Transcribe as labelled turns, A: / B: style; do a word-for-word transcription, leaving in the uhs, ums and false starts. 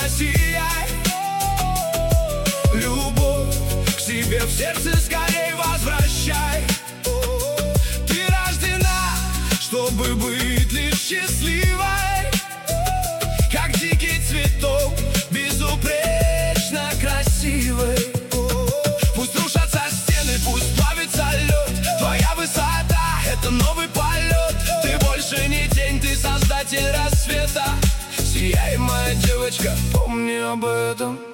A: сияй. Любовь к себе в сердце скорей возвращай. Ты рождена, чтобы быть лишь счастливой, как дикий цветок, безупречно красивой. Пусть рушатся стены, пусть плавится лед, твоя высота — это новый полет. Ты больше не тень, ты создатель рассвета. Сияй, моя девочка, помни об этом.